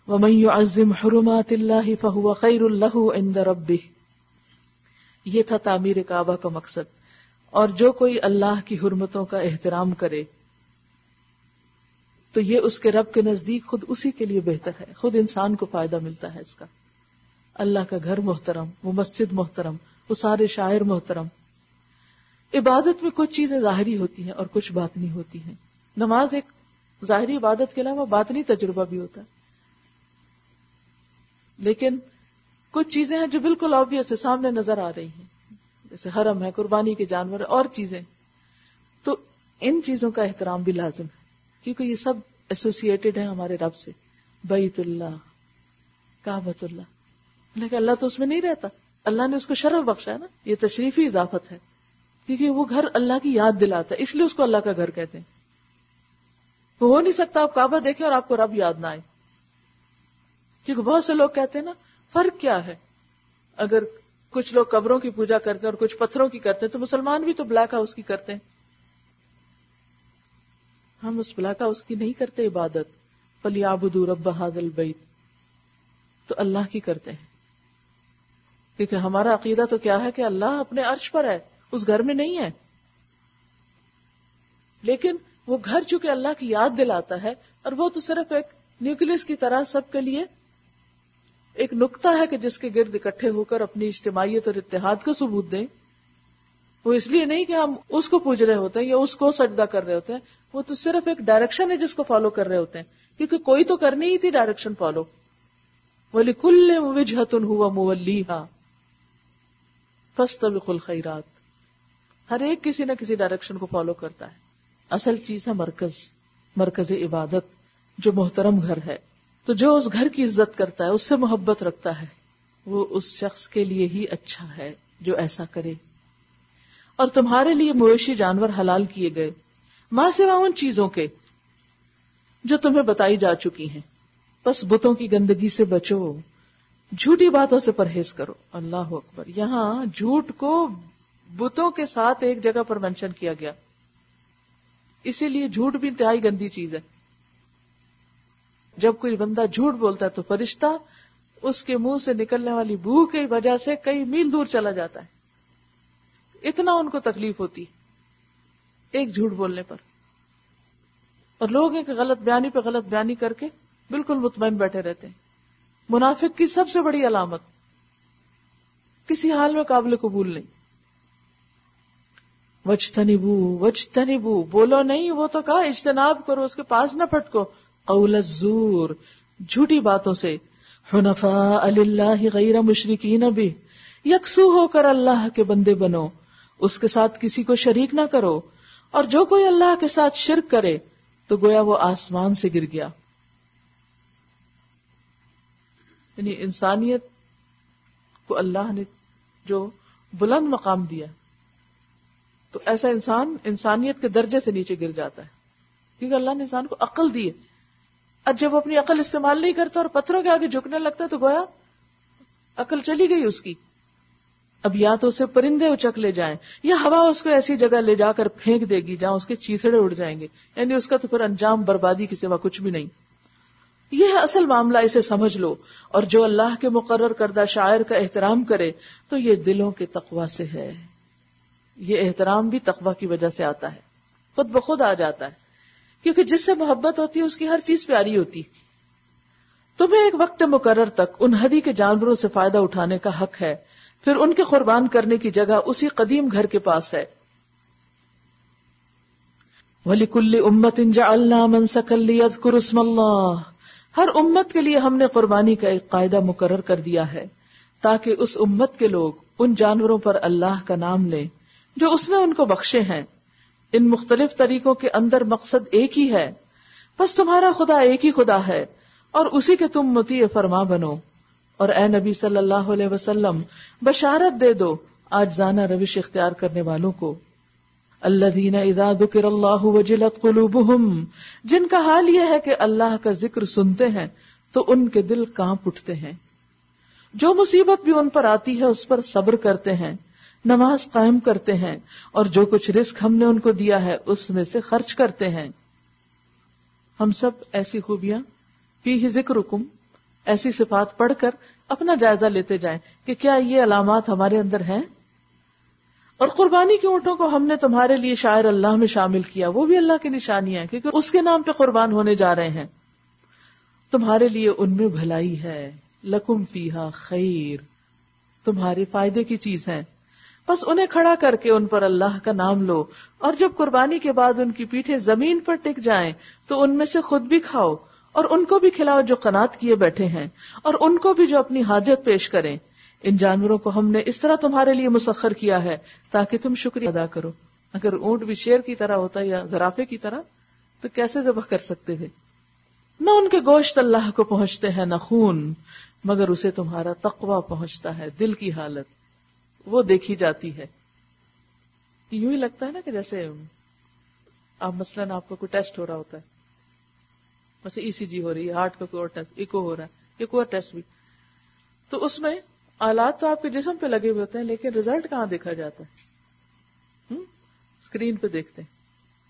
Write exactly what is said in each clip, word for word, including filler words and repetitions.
وَمَن يُعَظِّمْ حُرُمَاتِ اللَّهِ فَهُوَ خَيْرٌ لَهُ عِندَ رَبِّهِ. یہ تھا تعمیر کعبہ کا مقصد. اور جو کوئی اللہ کی حرمتوں کا احترام کرے تو یہ اس کے رب کے نزدیک خود اسی کے لیے بہتر ہے، خود انسان کو فائدہ ملتا ہے اس کا. اللہ کا گھر محترم، وہ مسجد محترم، وہ سارے شاعر محترم. عبادت میں کچھ چیزیں ظاہری ہوتی ہیں اور کچھ باطنی ہوتی ہیں. نماز ایک ظاہری عبادت کے علاوہ باطنی تجربہ بھی ہوتا ہے، لیکن کچھ چیزیں ہیں جو بالکل آبویس ہے، سامنے نظر آ رہی ہیں، جیسے حرم ہے، قربانی کے جانور اور چیزیں. تو ان چیزوں کا احترام بھی لازم ہے کیونکہ یہ سب ایسوسیٹڈ ہیں ہمارے رب سے. بیت اللہ، کعبۃ اللہ، لیکن اللہ تو اس میں نہیں رہتا. اللہ نے اس کو شرف بخشا ہے نا، یہ تشریفی اضافت ہے کیونکہ وہ گھر اللہ کی یاد دلاتا ہے، اس لیے اس کو اللہ کا گھر کہتے ہیں. وہ ہو نہیں سکتا آپ کعبہ دیکھیں اور آپ کو رب یاد نہ آئے، کیونکہ بہت سے لوگ کہتے ہیں نا فرق کیا ہے، اگر کچھ لوگ قبروں کی پوجا کرتے ہیں اور کچھ پتھروں کی کرتے ہیں تو مسلمان بھی تو بلیک ہاؤس کی کرتے ہیں. ہم اس بلیک ہاؤس کی نہیں کرتے عبادت. فَلْيَعْبُدُوا رَبَّ هَذَا الْبَيْتِ، تو اللہ کی کرتے ہیں. کیونکہ ہمارا عقیدہ تو کیا ہے کہ اللہ اپنے عرش پر ہے، اس گھر میں نہیں ہے. لیکن وہ گھر چونکہ اللہ کی یاد دلاتا ہے، اور وہ تو صرف ایک نیوکلس کی طرح سب کے لیے ایک نقطہ ہے کہ جس کے گرد اکٹھے ہو کر اپنی اجتماعیت اور اتحاد کا ثبوت دیں. وہ اس لیے نہیں کہ ہم اس کو پوج رہے ہوتے ہیں یا اس کو سجدہ کر رہے ہوتے ہیں، وہ تو صرف ایک ڈائریکشن ہے جس کو فالو کر رہے ہوتے ہیں، کیونکہ کوئی تو کرنی ہی تھی ڈائریکشن فالو. وَلِكُلِّ وِجْهَةٌ هُوَ مُوَلِّيهَا فَاسْتَبِقُوا الْخَيْرَاتِ. ہر ایک کسی نہ کسی ڈائریکشن کو فالو کرتا ہے. اصل چیز ہے مرکز، مرکز عبادت جو محترم گھر ہے. تو جو اس گھر کی عزت کرتا ہے، اس سے محبت رکھتا ہے، وہ اس شخص کے لیے ہی اچھا ہے جو ایسا کرے. اور تمہارے لیے مویشی جانور حلال کیے گئے ماں سوا ان چیزوں کے جو تمہیں بتائی جا چکی ہیں، بس بتوں کی گندگی سے بچو، جھوٹی باتوں سے پرہیز کرو. اللہ اکبر. یہاں جھوٹ کو بتوں کے ساتھ ایک جگہ پر منشن کیا گیا، اسی لیے جھوٹ بھی انتہائی گندی چیز ہے. جب کوئی بندہ جھوٹ بولتا ہے تو فرشتہ اس کے منہ سے نکلنے والی بو کی وجہ سے کئی میل دور چلا جاتا ہے. اتنا ان کو تکلیف ہوتی ایک جھوٹ بولنے پر. اور لوگ ایک غلط بیانی پہ غلط بیانی کر کے بالکل مطمئن بیٹھے رہتے ہیں. منافق کی سب سے بڑی علامت کسی حال میں قابل قبول نہیں. وجتنبو وجتنبو، بولو نہیں، وہ تو کہا اجتناب کرو، اس کے پاس نہ پھٹکو. قول الزور، جھوٹی باتوں سے. حنفاء للہ غیر مشرکین بہ، یکسو ہو کر اللہ کے بندے بنو، اس کے ساتھ کسی کو شریک نہ کرو. اور جو کوئی اللہ کے ساتھ شرک کرے تو گویا وہ آسمان سے گر گیا. یعنی انسانیت کو اللہ نے جو بلند مقام دیا تو ایسا انسان انسانیت کے درجے سے نیچے گر جاتا ہے، کیونکہ اللہ نے انسان کو عقل دی ہے. اب جب وہ اپنی عقل استعمال نہیں کرتا اور پتھروں کے آگے جھکنے لگتا ہے تو گویا عقل چلی گئی اس کی. اب یا تو اسے پرندے اچک لے جائیں یا ہوا اس کو ایسی جگہ لے جا کر پھینک دے گی جہاں اس کے چیتڑے اڑ جائیں گے، یعنی اس کا تو پھر انجام بربادی کے سوا کچھ بھی نہیں. یہ ہے اصل معاملہ، اسے سمجھ لو. اور جو اللہ کے مقرر کردہ شاعر کا احترام کرے تو یہ دلوں کے تقوی سے ہے. یہ احترام بھی تقوی کی وجہ سے آتا ہے، خود بخود آ جاتا ہے، کیونکہ جس سے محبت ہوتی ہے اس کی ہر چیز پیاری ہوتی. تمہیں ایک وقت مقرر تک ان ہدی کے جانوروں سے فائدہ اٹھانے کا حق ہے، پھر ان کے قربان کرنے کی جگہ اسی قدیم گھر کے پاس ہے. وَلِكُلِّ أُمَّةٍ جَعَلْنَا مَنْسَكًا لِيَذْكُرُوا اسْمَ اللَّهِ، ہر امت کے لیے ہم نے قربانی کا ایک قاعدہ مقرر کر دیا ہے تاکہ اس امت کے لوگ ان جانوروں پر اللہ کا نام لیں جو اس نے ان کو بخشے ہیں. ان مختلف طریقوں کے اندر مقصد ایک ہی ہے، بس تمہارا خدا ایک ہی خدا ہے اور اسی کے تم مطیع فرما بنو. اور اے نبی صلی اللہ علیہ وسلم بشارت دے دو عاجزانہ روش اختیار کرنے والوں کو، الذین اذا ذکر اللہ وجلت قلوبہم، جن کا حال یہ ہے کہ اللہ کا ذکر سنتے ہیں تو ان کے دل کانپ اٹھتے ہیں. جو مصیبت بھی ان پر آتی ہے اس پر صبر کرتے ہیں، نماز قائم کرتے ہیں اور جو کچھ رزق ہم نے ان کو دیا ہے اس میں سے خرچ کرتے ہیں. ہم سب ایسی خوبیاں فیہ ذکرکم ایسی صفات پڑھ کر اپنا جائزہ لیتے جائیں کہ کیا یہ علامات ہمارے اندر ہیں. اور قربانی کے اونٹوں کو ہم نے تمہارے لیے شاعر اللہ میں شامل کیا، وہ بھی اللہ کی نشانیاں ہیں کیونکہ اس کے نام پہ قربان ہونے جا رہے ہیں. تمہارے لیے ان میں بھلائی ہے، لکم فیہا خیر، تمہارے فائدے کی چیز ہے. بس انہیں کھڑا کر کے ان پر اللہ کا نام لو، اور جب قربانی کے بعد ان کی پیٹھیں زمین پر ٹک جائیں تو ان میں سے خود بھی کھاؤ اور ان کو بھی کھلاؤ جو قناعت کیے بیٹھے ہیں، اور ان کو بھی جو اپنی حاجت پیش کریں. ان جانوروں کو ہم نے اس طرح تمہارے لیے مسخر کیا ہے تاکہ تم شکریہ ادا کرو. اگر اونٹ بھی شیر کی طرح ہوتا یا زرافے کی طرح تو کیسے ذبح کر سکتے تھے؟ نہ ان کے گوشت اللہ کو پہنچتے ہیں نہ خون، مگر اسے تمہارا تقوی پہنچتا ہے. دل کی حالت وہ دیکھی جاتی ہے. یوں ہی لگتا ہے نا کہ جیسے آپ مثلاً آپ کو کوئی ٹیسٹ ہو رہا ہوتا ہے، جیسے ای سی جی ہو رہی ہے، ہارٹ کا کوئی اور ٹیسٹ، ایکو ہو رہا ہے، ایک اور ٹیسٹ بھی، تو اس میں آلات تو آپ کے جسم پہ لگے ہوئے ہوتے ہیں لیکن ریزلٹ کہاں دیکھا جاتا ہے؟ اسکرین پہ دیکھتے ہیں.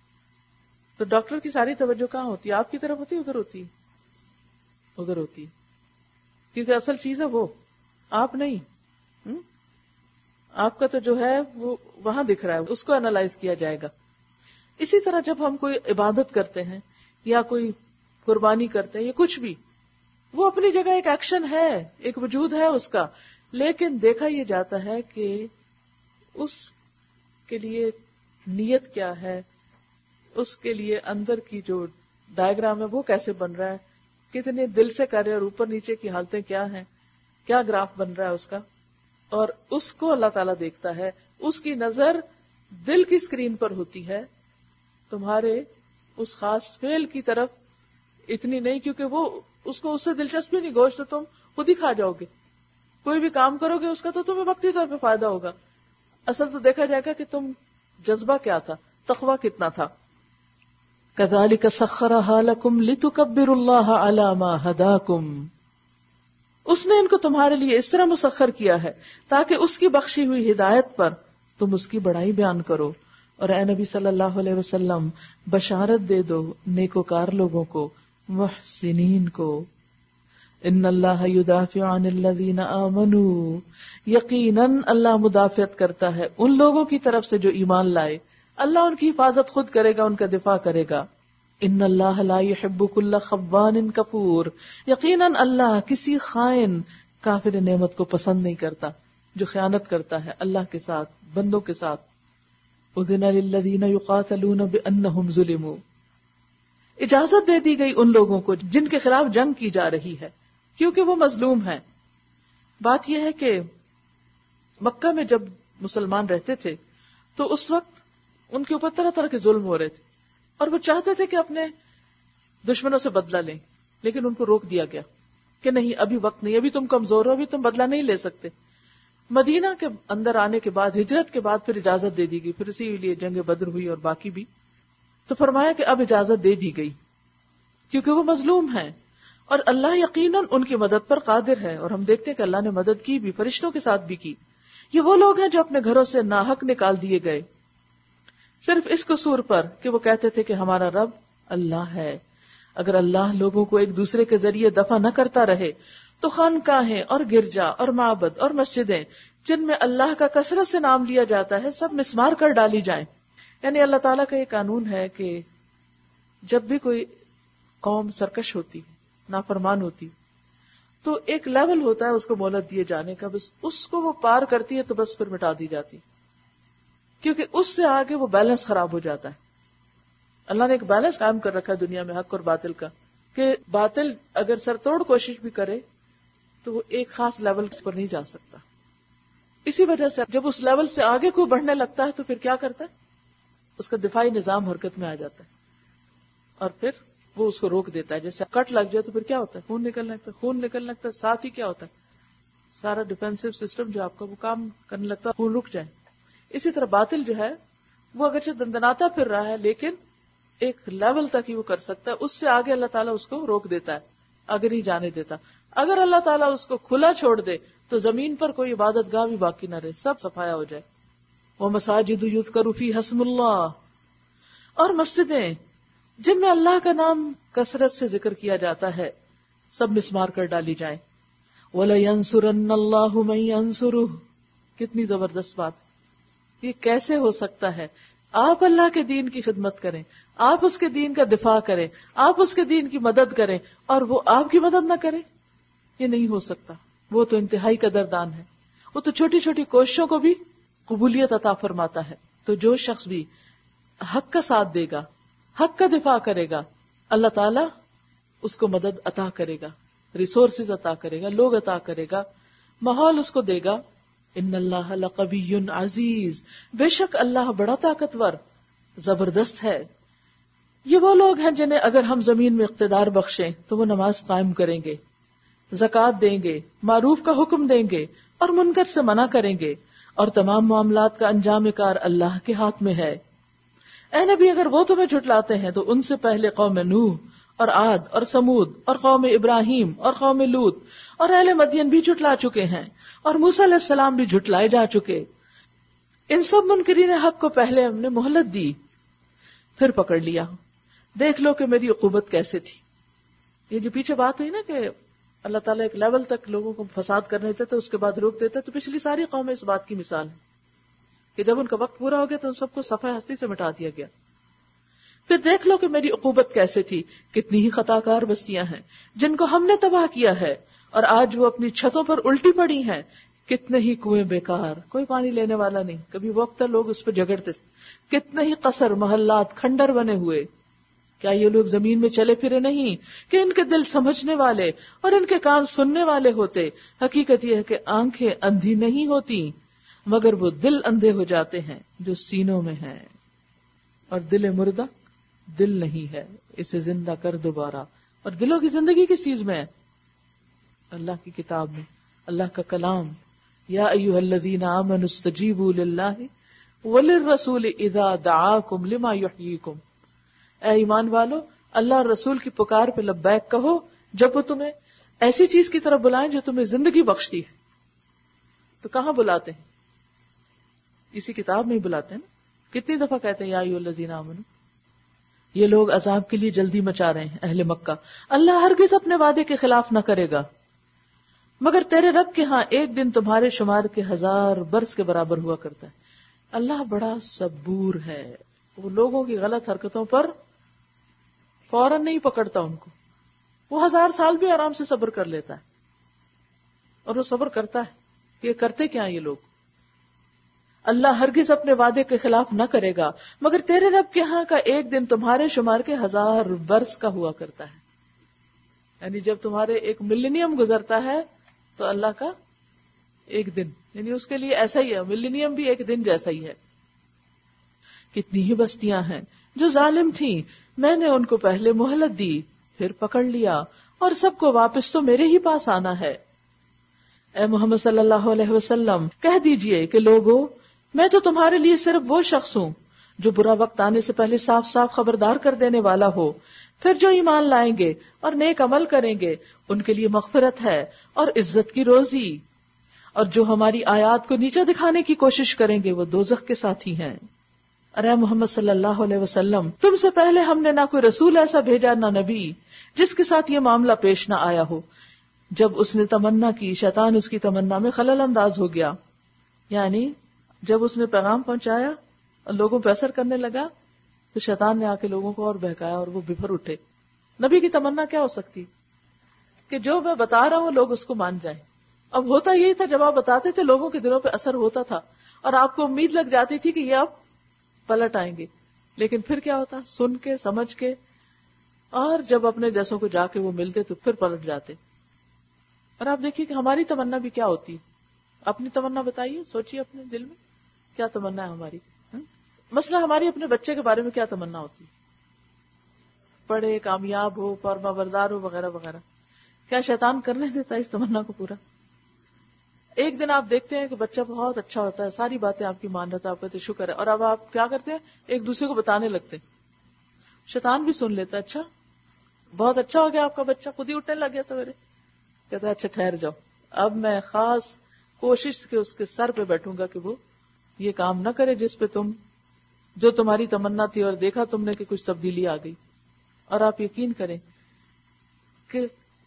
تو ڈاکٹر کی ساری توجہ کہاں ہوتی ہے؟ آپ کی طرف ہوتی ہے، ادھر ہوتی ہے، ادھر ہوتی ہے، کیونکہ اصل چیز ہے وہ، آپ نہیں. ہم؟ آپ کا تو جو ہے وہ وہاں دکھ رہا ہے، اس کو انالائز کیا جائے گا. اسی طرح جب ہم کوئی عبادت کرتے ہیں یا کوئی قربانی کرتے ہیں یا کچھ بھی، وہ اپنی جگہ ایک ایکشن ہے، ایک وجود ہے اس کا، لیکن دیکھا یہ جاتا ہے کہ اس کے لیے نیت کیا ہے، اس کے لیے اندر کی جو ڈائیگرام ہے وہ کیسے بن رہا ہے، کتنے دل سے کر رہے اور اوپر نیچے کی حالتیں کیا ہیں، کیا گراف بن رہا ہے اس کا. اور اس کو اللہ تعالیٰ دیکھتا ہے. اس کی نظر دل کی اسکرین پر ہوتی ہے، تمہارے اس خاص فعل کی طرف اتنی نہیں، کیونکہ وہ اس کو اس سے دلچسپی نہیں. گوشت تو تم خود ہی کھا جاؤ گے، کوئی بھی کام کرو گے اس کا تو تمہیں وقتی طور پہ فائدہ ہوگا. اصل تو دیکھا جائے گا کہ تم جذبہ کیا تھا، تقویٰ کتنا تھا. كَذَلِكَ سَخَّرَهَا لَكُمْ لِتُكَبِّرُوا اللَّهَ عَلَى مَا هَدَاكُمْ. اس نے ان کو تمہارے لیے اس طرح مسخر کیا ہے تاکہ اس کی بخشی ہوئی ہدایت پر تم اس کی بڑائی بیان کرو. اور اے نبی صلی اللہ علیہ وسلم بشارت دے دو نیکوکار لوگوں کو، محسنین کو. ان اللہ یدافع عن الذین آمنوا، یقیناً اللہ مدافعت کرتا ہے ان لوگوں کی طرف سے جو ایمان لائے. اللہ ان کی حفاظت خود کرے گا، ان کا دفاع کرے گا. ان اللہ لا يحب كل خوان کفور، یقیناً اللہ کسی خائن کافر نعمت کو پسند نہیں کرتا جو خیانت کرتا ہے اللہ کے ساتھ، بندوں کے ساتھ. اذن للذین یقاتلون بانہم ظلموا، اجازت دے دی گئی ان لوگوں کو جن کے خلاف جنگ کی جا رہی ہے کیونکہ وہ مظلوم ہیں. بات یہ ہے کہ مکہ میں جب مسلمان رہتے تھے تو اس وقت ان کے اوپر طرح طرح کے ظلم ہو رہے تھے اور وہ چاہتے تھے کہ اپنے دشمنوں سے بدلہ لیں، لیکن ان کو روک دیا گیا کہ نہیں، ابھی وقت نہیں، ابھی تم کمزور ہو، ابھی تم بدلہ نہیں لے سکتے. مدینہ کے اندر آنے کے بعد، ہجرت کے بعد پھر اجازت دے دی گئی، پھر اسی لیے جنگ بدر ہوئی اور باقی بھی. تو فرمایا کہ اب اجازت دے دی گئی کیونکہ وہ مظلوم ہیں اور اللہ یقیناً ان کی مدد پر قادر ہے. اور ہم دیکھتے ہیں کہ اللہ نے مدد کی بھی، فرشتوں کے ساتھ بھی کی. یہ وہ لوگ ہیں جو اپنے گھروں سے ناحق نکال دیے گئے صرف اس قصور پر کہ وہ کہتے تھے کہ ہمارا رب اللہ ہے. اگر اللہ لوگوں کو ایک دوسرے کے ذریعے دفع نہ کرتا رہے تو خانقاہیں اور گرجا اور معبد اور مسجدیں جن میں اللہ کا کثرت سے نام لیا جاتا ہے سب مسمار کر ڈالی جائیں. یعنی اللہ تعالیٰ کا یہ قانون ہے کہ جب بھی کوئی قوم سرکش ہوتی، نافرمان ہوتی، تو ایک لیول ہوتا ہے اس کو مہلت دیے جانے کا، بس اس کو وہ پار کرتی ہے تو بس پھر مٹا دی جاتی، کیونکہ اس سے آگے وہ بیلنس خراب ہو جاتا ہے. اللہ نے ایک بیلنس قائم کر رکھا ہے دنیا میں حق اور باطل کا، کہ باطل اگر سرتوڑ کوشش بھی کرے تو وہ ایک خاص لیول پر نہیں جا سکتا. اسی وجہ سے جب اس لیول سے آگے کوئی بڑھنے لگتا ہے تو پھر کیا کرتا ہے، اس کا دفاعی نظام حرکت میں آ جاتا ہے اور پھر وہ اس کو روک دیتا ہے. جیسے کٹ لگ جائے تو پھر کیا ہوتا ہے، خون نکلنے لگتا ہے، خون نکلنے لگتا ہے، ساتھ ہی کیا ہوتا ہے، سارا ڈیفینسو سسٹم جو آپ کا وہ کام کرنے لگتا ہے، خون رک جائے. اسی طرح باطل جو ہے وہ اگرچہ دندناتا پھر رہا ہے لیکن ایک لیول تک ہی وہ کر سکتا ہے، اس سے آگے اللہ تعالیٰ اس کو روک دیتا ہے، آگے نہیں جانے دیتا. اگر اللہ تعالیٰ اس کو کھلا چھوڑ دے تو زمین پر کوئی عبادت گاہ بھی باقی نہ رہے، سب صفایا ہو جائے. وَمَسَاجِدُ يُذْكَرُ فِيهَا اسْمُ اللَّهِ، اور مسجدیں جن میں اللہ کا نام کثرت سے ذکر کیا جاتا ہے. سب مسمار کر ڈالی جائیں. وَلَيَنْصُرَنَّ اللَّهُ مَن يَنْصُرُهُ. کتنی زبردست بات. یہ کیسے ہو سکتا ہے؟ آپ اللہ کے دین کی خدمت کریں, آپ اس کے دین کا دفاع کریں, آپ اس کے دین کی مدد کریں, اور وہ آپ کی مدد نہ کرے. یہ نہیں ہو سکتا. وہ تو انتہائی قدردان ہے. وہ تو چھوٹی چھوٹی کوششوں کو بھی قبولیت عطا فرماتا ہے. تو جو شخص بھی حق کا ساتھ دے گا, حق کا دفاع کرے گا, اللہ تعالی اس کو مدد عطا کرے گا, ریسورسز عطا کرے گا, لوگ عطا کرے گا, ماحول اس کو دے گا. ان اللہ لقوی عزیز. بے شک اللہ بڑا طاقتور, زبردست ہے. یہ وہ لوگ ہیں جنہیں اگر ہم زمین میں اقتدار بخشیں تو وہ نماز قائم کریں گے, زکوٰۃ دیں گے, معروف کا حکم دیں گے اور منکر سے منع کریں گے, اور تمام معاملات کا انجام کار اللہ کے ہاتھ میں ہے. اے نبی, اگر وہ تمہیں جھٹلاتے ہیں تو ان سے پہلے قوم نوح اور عاد اور سمود اور قوم ابراہیم اور قوم لوط اور اہل مدین بھی جھٹلا چکے ہیں, اور موسیٰ علیہ السلام بھی جھٹلائے جا چکے. ان سب منکرین حق کو پہلے ہم نے مہلت دی, پھر پکڑ لیا. دیکھ لو کہ میری عقوبت کیسے تھی. یہ جو پیچھے بات ہوئی نا کہ اللہ تعالیٰ ایک لیول تک لوگوں کو فساد کرنے دیتے تھے, اس کے بعد روک دیتے, تو پچھلی ساری قومیں اس بات کی مثال ہے کہ جب ان کا وقت پورا ہو گیا تو ان سب کو صفحہ ہستی سے مٹا دیا گیا. پھر دیکھ لو کہ میری عقوبت کیسے تھی. کتنی ہی خطا کار بستیاں ہیں جن کو ہم نے تباہ کیا ہے, اور آج وہ اپنی چھتوں پر الٹی پڑی ہیں. کتنے ہی کنویں بیکار, کوئی پانی لینے والا نہیں, کبھی وقت لوگ اس پہ جھگڑتے تھے. کتنے ہی قصر, محلات, کھنڈر بنے ہوئے. کیا یہ لوگ زمین میں چلے پھرے نہیں کہ ان کے دل سمجھنے والے اور ان کے کان سننے والے ہوتے؟ حقیقت یہ ہے کہ آنکھیں اندھی نہیں ہوتی مگر وہ دل اندھے ہو جاتے ہیں جو سینوں میں ہیں, اور دل مردہ دل نہیں ہے, اسے زندہ کر دوبارہ. اور دلوں کی زندگی کس چیز میں ہے؟ اللہ کی کتاب میں, اللہ کا کلام. یا ایھا الذین آمنوا استجیبوا للہ وللرسول اذا دعاکم لما یحییکم. اے ایمان والو, اللہ اور رسول کی پکار پہ لبیک کہو جب وہ تمہیں ایسی چیز کی طرف بلائیں جو تمہیں زندگی بخشتی ہے. تو کہاں بلاتے ہیں؟ اسی کتاب میں ہی بلاتے ہیں نا. کتنی دفعہ کہتے ہیں یا ایھا الذین آمنوا. یہ لوگ عذاب کے لیے جلدی مچا رہے ہیں, اہل مکہ. اللہ ہرگز اپنے وعدے کے خلاف نہ کرے گا, مگر تیرے رب کے ہاں ایک دن تمہارے شمار کے ہزار برس کے برابر ہوا کرتا ہے. اللہ بڑا صبور ہے, وہ لوگوں کی غلط حرکتوں پر فوراً نہیں پکڑتا ان کو. وہ ہزار سال بھی آرام سے صبر کر لیتا ہے, اور وہ صبر کرتا ہے. یہ کرتے کیا یہ لوگ؟ اللہ ہرگز اپنے وعدے کے خلاف نہ کرے گا, مگر تیرے رب کے ہاں کا ایک دن تمہارے شمار کے ہزار برس کا ہوا کرتا ہے. یعنی جب تمہارے ایک ملینیم گزرتا ہے تو اللہ کا ایک دن, یعنی اس کے لیے ایسا ہی ہے. ملینیم بھی ایک دن جیسا ہی ہے. کتنی ہی بستیاں ہیں جو ظالم تھیں, میں نے ان کو پہلے مہلت دی, پھر پکڑ لیا, اور سب کو واپس تو میرے ہی پاس آنا ہے. اے محمد صلی اللہ علیہ وسلم, کہہ دیجئے کہ لوگو, میں تو تمہارے لیے صرف وہ شخص ہوں جو برا وقت آنے سے پہلے صاف صاف خبردار کر دینے والا ہو. پھر جو ایمان لائیں گے اور نیک عمل کریں گے ان کے لیے مغفرت ہے اور عزت کی روزی, اور جو ہماری آیات کو نیچا دکھانے کی کوشش کریں گے وہ دوزخ کے ساتھی ہیں. ارے محمد صلی اللہ علیہ وسلم, تم سے پہلے ہم نے نہ کوئی رسول ایسا بھیجا نہ نبی جس کے ساتھ یہ معاملہ پیش نہ آیا ہو. جب اس نے تمنا کی, شیطان اس کی تمنا میں خلل انداز ہو گیا. یعنی جب اس نے پیغام پہنچایا اور لوگوں پہ اثر کرنے لگا تو شیطان نے آ کے لوگوں کو اور بہکایا اور وہ بفر اٹھے. نبی کی تمنا کیا ہو سکتی کہ جو میں بتا رہا ہوں لوگ اس کو مان جائیں. اب ہوتا یہی تھا, جب آپ بتاتے تھے لوگوں کے دلوں پہ اثر ہوتا تھا اور آپ کو امید لگ جاتی تھی کہ یہ اب پلٹ آئیں گے. لیکن پھر کیا ہوتا, سن کے سمجھ کے, اور جب اپنے جیسوں کو جا کے وہ ملتے تو پھر پلٹ جاتے. اور آپ دیکھیے کہ ہماری تمنا بھی کیا ہوتی ہے. اپنی تمنا بتائیے, سوچیے اپنے دل میں کیا تمنا ہے ہماری. مثلا ہماری اپنے بچے کے بارے میں کیا تمنا ہوتی ہے, پڑھے, کامیاب ہو, فرما بردار ہو, وغیرہ وغیرہ. کیا شیطان کرنے دیتا ہے اس تمنا کو پورا؟ ایک دن آپ دیکھتے ہیں کہ بچہ بہت اچھا ہوتا ہے, ساری باتیں آپ کی مان رہتا ہے, آپ کہتے شکر ہے, اور اب آپ کیا کرتے ہیں, ایک دوسرے کو بتانے لگتے. شیطان بھی سن لیتا ہے, اچھا بہت اچھا ہو گیا آپ کا بچہ, خود ہی اٹھنے لگ گیا سویرے, کہتا ہے اچھا ٹھہر جاؤ, اب میں خاص کوشش کے اس کے سر پہ بیٹھوں گا کہ وہ یہ کام نہ کرے جس پہ تم, جو تمہاری تمنا تھی اور دیکھا تم نے کہ کچھ تبدیلی آ گئی. اور آپ یقین کریں کہ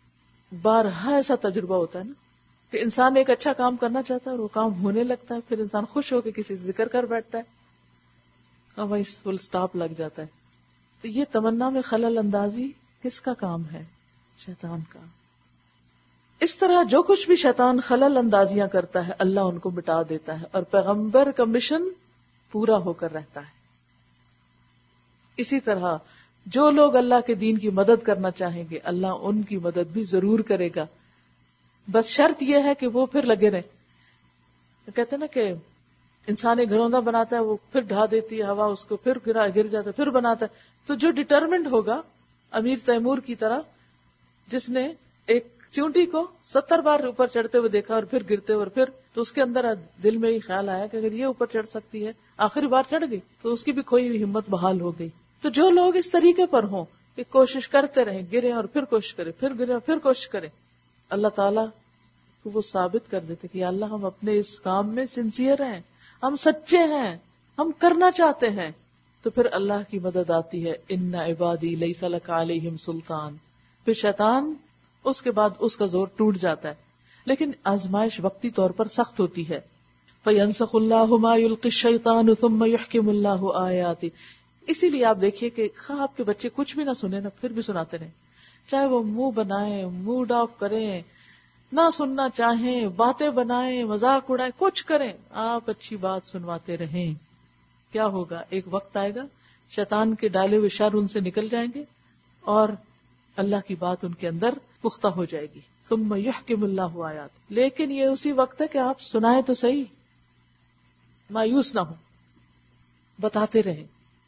بارہا ایسا تجربہ ہوتا ہے نا کہ انسان ایک اچھا کام کرنا چاہتا ہے اور وہ کام ہونے لگتا ہے، پھر انسان خوش ہو کے کسی سے ذکر کر بیٹھتا ہے اور وہیں فل سٹاپ لگ جاتا ہے. تو یہ تمنا میں خلل اندازی کس کا کام ہے؟ شیطان کا. اس طرح جو کچھ بھی شیطان خلل اندازیاں کرتا ہے اللہ ان کو مٹا دیتا ہے اور پیغمبر کا مشن پورا ہو کر رہتا ہے. اسی طرح جو لوگ اللہ کے دین کی مدد کرنا چاہیں گے اللہ ان کی مدد بھی ضرور کرے گا، بس شرط یہ ہے کہ وہ پھر لگے رہیں. کہتے ہیں نا کہ انسان ایک گھروندا بناتا ہے، وہ پھر ڈھا دیتی ہے ہوا اس کو، پھر گرا گر جاتا ہے، پھر بناتا ہے. تو جو ڈٹرمنٹ ہوگا امیر تیمور کی طرح، جس نے ایک چونٹی کو ستر بار اوپر چڑھتے ہوئے دیکھا اور پھر گرتے اور پھر، تو اس کے اندر دل میں یہ خیال آیا کہ اگر یہ اوپر چڑھ سکتی ہے، آخری بار چڑھ گئی تو اس کی بھی کھوئی ہوئی ہمت بحال ہو گئی. تو جو لوگ اس طریقے پر ہوں کہ کوشش کرتے رہیں، گریں اور پھر کوشش کریں، پھر گریں اور پھر کوشش کریں، اللہ تعالیٰ کو وہ ثابت کر دیتے کہ اللہ ہم اپنے اس کام میں سنسیئر ہیں، ہم سچے ہیں، ہم کرنا چاہتے ہیں. تو پھر اللہ کی مدد آتی ہے. ان عبادی لیس لک علیہم سلطان. پھر شیطان اس کے بعد اس کا زور ٹوٹ جاتا ہے، لیکن آزمائش وقتی طور پر سخت ہوتی ہے. فینسخ اللہ ما یلقی الشیطان ثم یحکم اللہ آیاتہ. اسی لیے آپ دیکھیے کہ خواہ آپ کے بچے کچھ بھی نہ سنیں نہ پھر بھی سناتے رہیں، چاہے وہ منہ بنائیں، موڈ آف کریں، نہ سننا چاہیں، باتیں بنائیں، مذاق اڑائیں، کچھ کریں، آپ اچھی بات سنواتے رہیں. کیا ہوگا؟ ایک وقت آئے گا شیطان کے ڈالے ہوئے شر ان سے نکل جائیں گے اور اللہ کی بات ان کے اندر پختہ ہو جائے گی. ثم یحکم اللہ آیات. لیکن یہ اسی وقت ہے کہ آپ سنائیں تو صحیح، مایوس نہ ہو، بتاتے رہیں،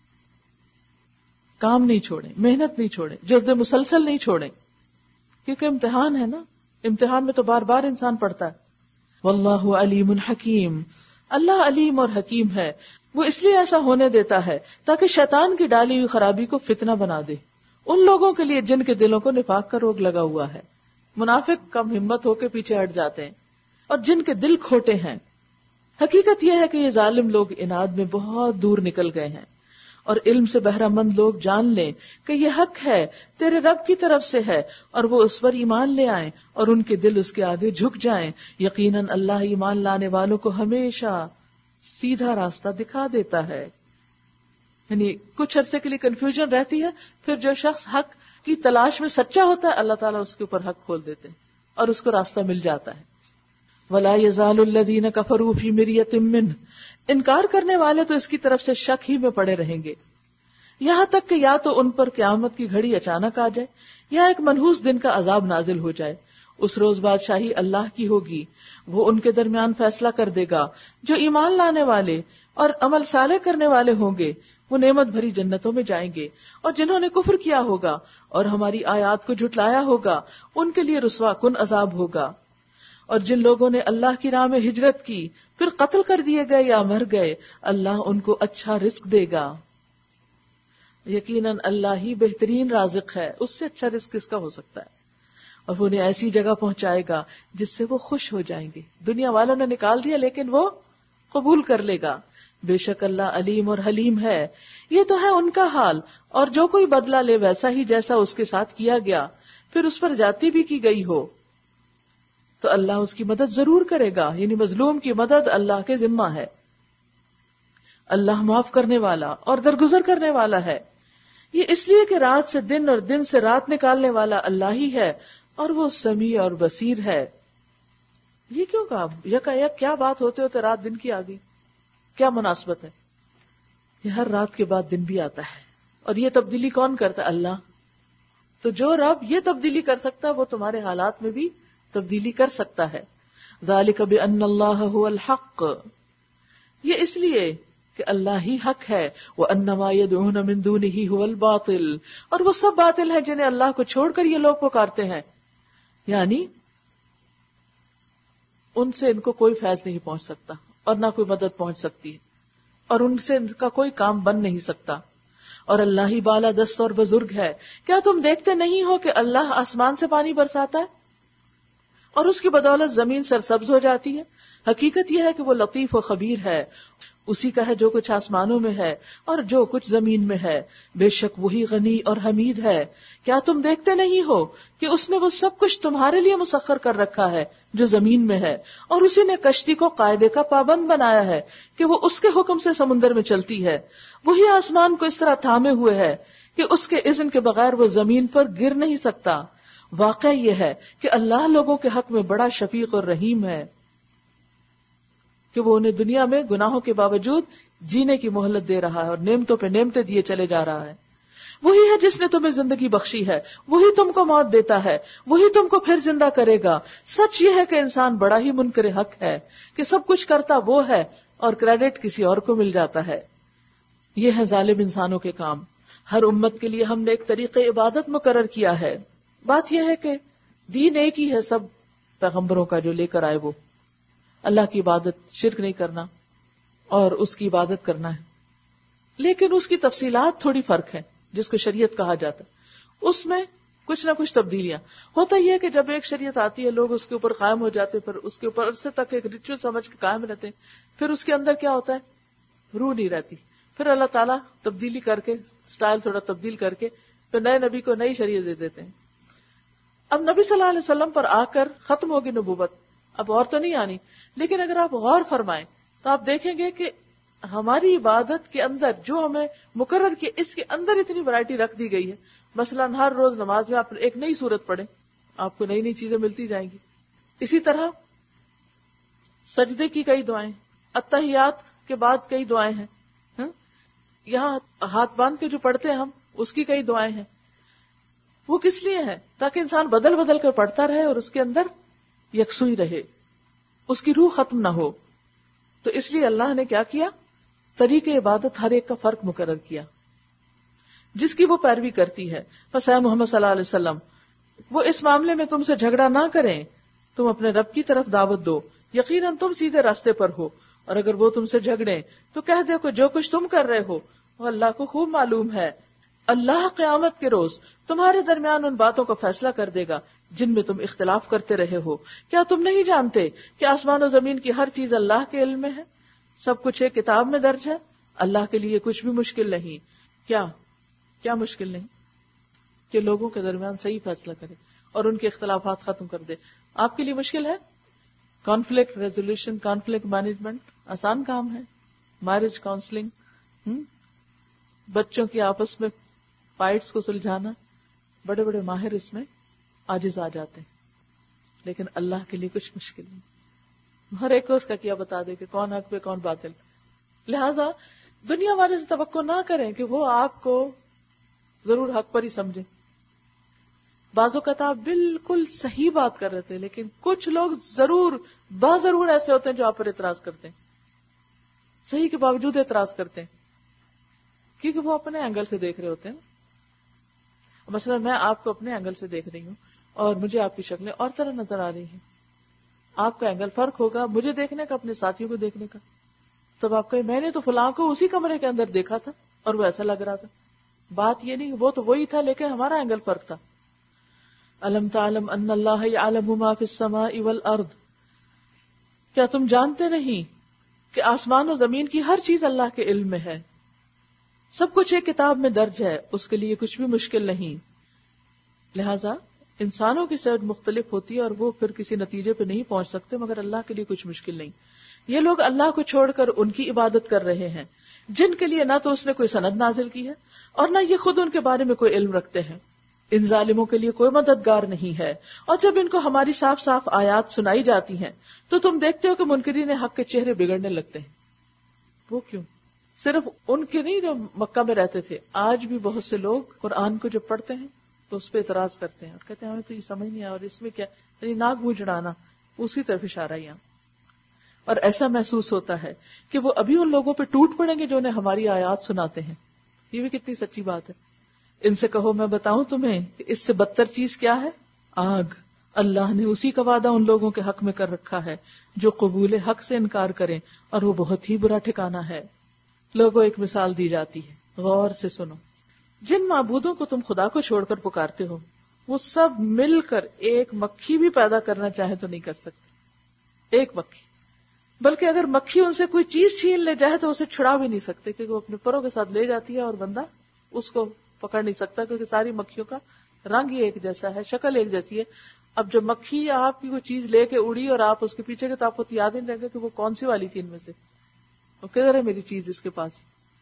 کام نہیں چھوڑیں، محنت نہیں چھوڑیں، جلد مسلسل نہیں چھوڑیں، کیونکہ امتحان ہے نا. امتحان میں تو بار بار انسان پڑتا ہے. واللہ علیم حکیم. اللہ علیم اور حکیم ہے. وہ اس لیے ایسا ہونے دیتا ہے تاکہ شیطان کی ڈالی ہوئی خرابی کو فتنہ بنا دے ان لوگوں کے لیے جن کے دلوں کو نفاق کا روگ لگا ہوا ہے. منافق کم ہمت ہو کے پیچھے ہٹ جاتے ہیں اور جن کے دل کھوٹے ہیں. حقیقت یہ ہے کہ یہ ظالم لوگ اناد میں بہت دور نکل گئے ہیں، اور علم سے بہرہ مند لوگ جان لیں کہ یہ حق ہے، تیرے رب کی طرف سے ہے، اور وہ اس پر ایمان لے آئیں اور ان کے دل اس کے آگے جھک جائیں. یقیناً اللہ ایمان لانے والوں کو ہمیشہ سیدھا راستہ دکھا دیتا ہے. یعنی کچھ عرصے کے لیے کنفیوژن رہتی ہے، پھر جو شخص حق کی تلاش میں سچا ہوتا ہے اللہ تعالیٰ اس کے اوپر حق کھول دیتے ہیں اور اس کو راستہ مل جاتا ہے. وَلَا يَزَالُ الَّذِينَ كَفَرُوا فِي مِرْيَةٍ مِّنْهُ. انکار کرنے والے تو اس کی طرف سے شک ہی میں پڑے رہیں گے، یہاں تک کہ یا تو ان پر قیامت کی گھڑی اچانک آ جائے یا ایک منحوس دن کا عذاب نازل ہو جائے. اس روز بادشاہی اللہ کی ہوگی، وہ ان کے درمیان فیصلہ کر دے گا. جو ایمان لانے والے اور عمل صالح کرنے والے ہوں گے وہ نعمت بھری جنتوں میں جائیں گے، اور جنہوں نے کفر کیا ہوگا اور ہماری آیات کو جھٹلایا ہوگا ان کے لیے رسوا کن عذاب ہوگا. اور جن لوگوں نے اللہ کی راہ میں ہجرت کی پھر قتل کر دیے گئے یا مر گئے اللہ ان کو اچھا رزق دے گا. یقیناً اللہ ہی بہترین رازق ہے، اس سے اچھا رزق کس کا ہو سکتا ہے. اور وہ انہیں ایسی جگہ پہنچائے گا جس سے وہ خوش ہو جائیں گے. دنیا والوں نے نکال دیا لیکن وہ قبول کر لے گا. بے شک اللہ علیم اور حلیم ہے. یہ تو ہے ان کا حال، اور جو کوئی بدلہ لے ویسا ہی جیسا اس کے ساتھ کیا گیا پھر اس پر جاتی بھی کی گئی ہو تو اللہ اس کی مدد ضرور کرے گا. یعنی مظلوم کی مدد اللہ کے ذمہ ہے. اللہ معاف کرنے والا اور درگزر کرنے والا ہے. یہ اس لیے کہ رات سے دن اور دن سے رات نکالنے والا اللہ ہی ہے، اور وہ سمیع اور بصیر ہے. یہ کیوں کہا یکا یک کیا بات ہوتے ہوتے رات دن کی آ گئی؟ کیا مناسبت ہے؟ یہ ہر رات کے بعد دن بھی آتا ہے، اور یہ تبدیلی کون کرتا ہے؟ اللہ. تو جو رب یہ تبدیلی کر سکتا ہے وہ تمہارے حالات میں بھی تبدیلی کر سکتا ہے. ذالک بان اللہ هو الحق. یہ اس لیے کہ اللہ ہی حق ہے. وانما يدعون من دونه هو الباطل. اور وہ سب باطل ہے جنہیں اللہ کو چھوڑ کر یہ لوگ پکارتے ہیں. یعنی ان سے ان کو کوئی فیض نہیں پہنچ سکتا اور نہ کوئی مدد پہنچ سکتی ہے، اور ان سے ان کا کوئی کام بن نہیں سکتا. اور اللہ ہی بالا دست اور بزرگ ہے. کیا تم دیکھتے نہیں ہو کہ اللہ آسمان سے پانی برساتا ہے اور اس کی بدولت زمین سرسبز ہو جاتی ہے؟ حقیقت یہ ہے کہ وہ لطیف و خبیر ہے. اسی کا ہے جو کچھ آسمانوں میں ہے اور جو کچھ زمین میں ہے، بے شک وہی غنی اور حمید ہے۔ کیا تم دیکھتے نہیں ہو کہ اس نے وہ سب کچھ تمہارے لیے مسخر کر رکھا ہے جو زمین میں ہے، اور اسی نے کشتی کو قاعدے کا پابند بنایا ہے کہ وہ اس کے حکم سے سمندر میں چلتی ہے۔ وہی آسمان کو اس طرح تھامے ہوئے ہے کہ اس کے اذن کے بغیر وہ زمین پر گر نہیں سکتا۔ واقع یہ ہے کہ اللہ لوگوں کے حق میں بڑا شفیق اور رحیم ہے کہ وہ انہیں دنیا میں گناہوں کے باوجود جینے کی مہلت دے رہا ہے اور نعمتوں پہ نعمتیں دیے چلے جا رہا ہے۔ وہی ہے جس نے تمہیں زندگی بخشی ہے، وہی تم کو موت دیتا ہے، وہی تم کو پھر زندہ کرے گا۔ سچ یہ ہے کہ انسان بڑا ہی منکر حق ہے کہ سب کچھ کرتا وہ ہے اور کریڈٹ کسی اور کو مل جاتا ہے۔ یہ ہے ظالم انسانوں کے کام۔ ہر امت کے لیے ہم نے ایک طریقے عبادت مقرر کیا ہے۔ بات یہ ہے کہ دین ایک ہی ہے سب پیغمبروں کا جو لے کر آئے، وہ اللہ کی عبادت، شرک نہیں کرنا اور اس کی عبادت کرنا ہے، لیکن اس کی تفصیلات تھوڑی فرق ہے جس کو شریعت کہا جاتا ہے۔ اس میں کچھ نہ کچھ تبدیلیاں ہوتا ہی ہے کہ جب ایک شریعت آتی ہے لوگ اس کے اوپر قائم ہو جاتے، پھر اس کے اوپر عرصے تک ایک ریچول سمجھ کے قائم رہتے ہیں، پھر اس کے اندر کیا ہوتا ہے، روح نہیں رہتی، پھر اللہ تعالیٰ تبدیلی کر کے سٹائل تھوڑا تبدیل کر کے پھر نئے نبی کو نئی شریعت دے دیتے ہیں۔ اب نبی صلی اللہ علیہ وسلم پر آ کر ختم ہوگی نبوت، اب اور تو نہیں آنی، لیکن اگر آپ غور فرمائیں تو آپ دیکھیں گے کہ ہماری عبادت کے اندر جو ہمیں مقرر کیا اس کے اندر اتنی ورائٹی رکھ دی گئی ہے۔ مثلا ہر روز نماز میں آپ ایک نئی صورت پڑھیں، آپ کو نئی نئی چیزیں ملتی جائیں گی۔ اسی طرح سجدے کی کئی دعائیں، اتحیات کے بعد کئی دعائیں ہیں، یہاں ہاتھ باندھ کے جو پڑھتے ہیں ہم اس کی کئی دعائیں ہیں۔ وہ کس لیے ہیں؟ تاکہ انسان بدل بدل کر پڑھتا رہے اور اس کے اندر یکسوئی رہے، اس کی روح ختم نہ ہو۔ تو اس لیے اللہ نے کیا کیا، طریقے عبادت ہر ایک کا فرق مقرر کیا جس کی وہ پیروی کرتی ہے۔ پس اے محمد صلی اللہ علیہ وسلم، وہ اس معاملے میں تم سے جھگڑا نہ کریں، تم اپنے رب کی طرف دعوت دو، یقیناً تم سیدھے راستے پر ہو، اور اگر وہ تم سے جھگڑیں تو کہہ دو کہ جو کچھ تم کر رہے ہو وہ اللہ کو خوب معلوم ہے۔ اللہ قیامت کے روز تمہارے درمیان ان باتوں کا فیصلہ کر دے گا جن میں تم اختلاف کرتے رہے ہو۔ کیا تم نہیں جانتے کہ آسمان و زمین کی ہر چیز اللہ کے علم میں ہے؟ سب کچھ ایک کتاب میں درج ہے۔ اللہ کے لیے کچھ بھی مشکل نہیں۔ کیا کیا مشکل نہیں کہ لوگوں کے درمیان صحیح فیصلہ کرے اور ان کے اختلافات ختم کر دے۔ آپ کے لیے مشکل ہے؟ کانفلکٹ ریزولوشن، کانفلکٹ مینجمنٹ آسان کام ہے، میرج کاؤنسلنگ، بچوں کی آپس میں فائٹس کو سلجھانا، بڑے بڑے ماہر اس میں عاجز آ جاتے ہیں، لیکن اللہ کے لیے کچھ مشکل نہیں۔ ہر ایک کو اس کا کیا بتا دے کہ کون حق پہ کون باطل۔ لہذا دنیا والے سے توقع نہ کریں کہ وہ آپ کو ضرور حق پر ہی سمجھیں۔ بعض اوقات آپ بالکل صحیح بات کر رہے تھے، لیکن کچھ لوگ ضرور باضرور ایسے ہوتے ہیں جو آپ پر اعتراض کرتے ہیں، صحیح کے باوجود اعتراض کرتے ہیں، کیونکہ وہ اپنے اینگل سے دیکھ رہے ہوتے ہیں۔ مثلا میں آپ کو اپنے اینگل سے دیکھ رہی ہوں اور مجھے آپ کی شکلیں اور طرح نظر آ رہی ہیں، آپ کا اینگل فرق ہوگا مجھے دیکھنے کا، اپنے ساتھیوں کو دیکھنے کا۔ تب آپ کہیں میں نے تو فلاں کو اسی کمرے کے اندر دیکھا تھا اور وہ ایسا لگ رہا تھا۔ بات یہ نہیں، وہ تو وہی تھا لیکن ہمارا اینگل فرق تھا۔ الم تعلم ان اللہ یعلم ما فی السماء والارض، کیا تم جانتے نہیں کہ آسمان و زمین کی ہر چیز اللہ کے علم میں ہے، سب کچھ ایک کتاب میں درج ہے، اس کے لیے کچھ بھی مشکل نہیں۔ لہذا انسانوں کی سوچ مختلف ہوتی ہے اور وہ پھر کسی نتیجے پہ نہیں پہنچ سکتے، مگر اللہ کے لیے کچھ مشکل نہیں۔ یہ لوگ اللہ کو چھوڑ کر ان کی عبادت کر رہے ہیں جن کے لیے نہ تو اس نے کوئی سند نازل کی ہے اور نہ یہ خود ان کے بارے میں کوئی علم رکھتے ہیں۔ ان ظالموں کے لیے کوئی مددگار نہیں ہے۔ اور جب ان کو ہماری صاف صاف آیات سنائی جاتی ہیں تو تم دیکھتے ہو کہ منکرین حق کے چہرے بگڑنے لگتے ہیں۔ وہ کیوں؟ صرف ان کے نہیں جو مکہ میں رہتے تھے، آج بھی بہت سے لوگ قرآن کو جب پڑھتے ہیں تو اس پہ اعتراض کرتے ہیں اور کہتے ہیں ہمیں تو یہ سمجھ نہیں آیا، اور اس میں کیا، یعنی ناک منہ جڑانا، اسی طرف اشارہ یہاں۔ اور ایسا محسوس ہوتا ہے کہ وہ ابھی ان لوگوں پہ ٹوٹ پڑیں گے جو انہیں ہماری آیات سناتے ہیں۔ یہ بھی کتنی سچی بات ہے۔ ان سے کہو میں بتاؤں تمہیں کہ اس سے بدتر چیز کیا ہے؟ آگ۔ اللہ نے اسی کا وعدہ ان لوگوں کے حق میں کر رکھا ہے جو قبول حق سے انکار کریں، اور وہ بہت ہی برا ٹھکانہ ہے۔ لوگوں ایک مثال دی جاتی ہے، غور سے سنو۔ جن معبودوں کو تم خدا کو چھوڑ کر پکارتے ہو وہ سب مل کر ایک مکھی بھی پیدا کرنا چاہے تو نہیں کر سکتے، ایک مکھی۔ بلکہ اگر مکھی ان سے کوئی چیز چھین لے جائے تو اسے چھڑا بھی نہیں سکتے، کیونکہ وہ اپنے پروں کے ساتھ لے جاتی ہے اور بندہ اس کو پکڑ نہیں سکتا، کیونکہ ساری مکھیوں کا رنگ ہی ایک جیسا ہے، شکل ایک جیسی ہے. اب جو مکھی آپ کی کوئی چیز لے کے اڑی اور آپ اس کے پیچھے کے، تو آپ کو یاد ہی نہیں رہے گا کہ وہ کون سی والی تھی ان میں سے، وہ کدھر ہے میری چیز اس کے پاس.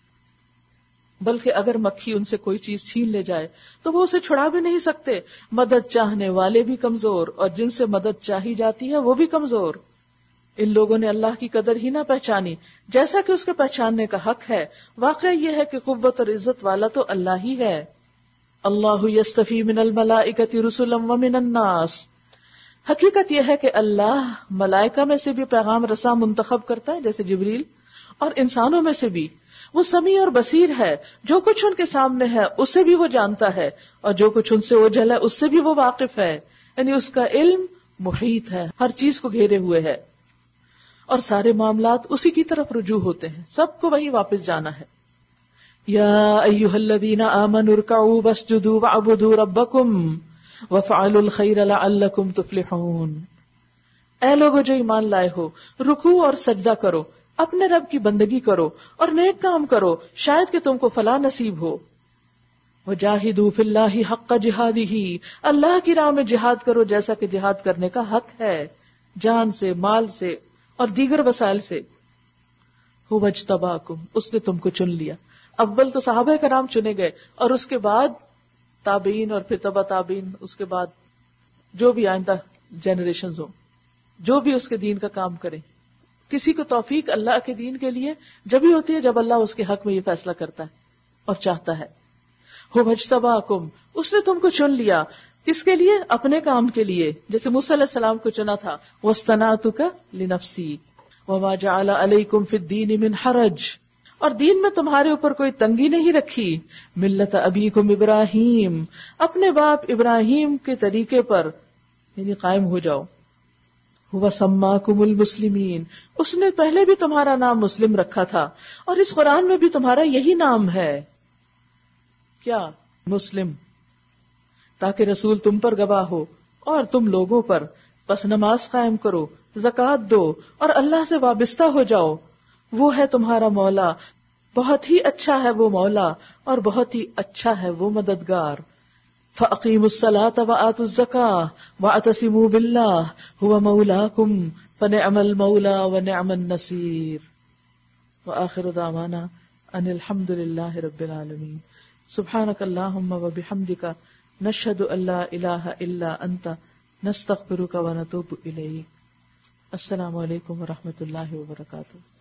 بلکہ اگر مکھی ان سے کوئی چیز چھین لے جائے تو وہ اسے چھڑا بھی نہیں سکتے. مدد چاہنے والے بھی کمزور اور جن سے مدد چاہی جاتی ہے وہ بھی کمزور. ان لوگوں نے اللہ کی قدر ہی نہ پہچانی جیسا کہ اس کے پہچاننے کا حق ہے. واقعہ یہ ہے کہ قوت اور عزت والا تو اللہ ہی ہے. اللہ یستفی من الملائکۃ رسلا ومن الناس. حقیقت یہ ہے کہ اللہ ملائکہ میں سے بھی پیغام رساں منتخب کرتا ہے جیسے جبریل، اور انسانوں میں سے بھی. وہ سمیع اور بصیر ہے، جو کچھ ان کے سامنے ہے اسے بھی وہ جانتا ہے، اور جو کچھ ان سے اوجھل ہے اس سے بھی وہ واقف ہے. یعنی اس کا علم محیط ہے، ہر چیز کو گھیرے ہوئے ہے، اور سارے معاملات اسی کی طرف رجوع ہوتے ہیں، سب کو وہی واپس جانا ہے. یا ایھا الذین آمنوا ارکعوا واسجدوا واعبدوا ربکم وافعلوا الخیر لعلکم تفلحون. اے لوگو جو ایمان لائے ہو، رکوع اور سجدہ کرو، اپنے رب کی بندگی کرو اور نیک کام کرو، شاید کہ تم کو فلاح نصیب ہو. وجاہدوا فی اللہ حق جہادہ. اللہ کی راہ میں جہاد کرو جیسا کہ جہاد کرنے کا حق ہے، جان سے، مال سے اور دیگر وسائل سے. هو اجتباکم، اس نے تم کو چن لیا. اول تو صحابہ کرام چنے گئے، اور اس کے بعد تابعین اور پھر تبع تابعین، اس کے بعد جو بھی آئندہ جنریشنز ہوں، جو بھی اس کے دین کا کام کریں. کسی کو توفیق اللہ کے دین کے لیے جبھی ہوتی ہے جب اللہ اس کے حق میں یہ فیصلہ کرتا ہے اور چاہتا ہے. هو اجتباکم، اس نے تم کو چن لیا. کس کے لیے؟ اپنے کام کے لیے، جیسے موسیٰ علیہ السلام کو چنا تھا. وَاصْطَنَعْتُكَ لِنَفْسِي وَمَا جَعَلَ عَلَيْكُمْ فِي الدِّينِ مِنْ حَرَجٍ. اور دین میں تمہارے اوپر کوئی تنگی نہیں رکھی. ملت ابیکم ابراہیم، اپنے باپ ابراہیم کے طریقے پر یعنی قائم ہو جاؤ. هو سماکم المسلمین، اس نے پہلے بھی تمہارا نام مسلم رکھا تھا، اور اس قرآن میں بھی تمہارا یہی نام ہے. کیا؟ مسلم. تاکہ رسول تم پر گواہ ہو اور تم لوگوں پر. پس نماز قائم کرو، زکوٰۃ دو اور اللہ سے وابستہ ہو جاؤ. وہ ہے تمہارا مولا، بہت ہی اچھا ہے وہ مولا اور بہت ہی اچھا ہے وہ مددگار. فَأَقِيمُوا الصَّلَاةَ وَآتُوا الزَّكَاةَ وَاعْتَصِمُوا بِاللَّهِ هُوَ مَوْلَاكُمْ فَنِعْمَ الْمَوْلَى وَنِعْمَ النَّصِيرُ. وَآخِرُ دعوانا أَنِ الْحَمْدُ لِلَّهِ رَبِّ الْعَالَمِينَ. سبحانك اللهم وبحمدك نشهد أن لا إله إلا أنت نستغفرك ونتوب إليك. السلام علیکم ورحمۃ اللہ وبرکاتہ.